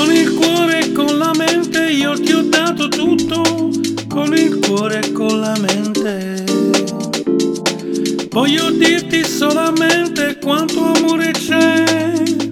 Con il cuore e con la mente io ti ho dato tutto, con il cuore e con la mente. Voglio dirti solamente quanto amore c'è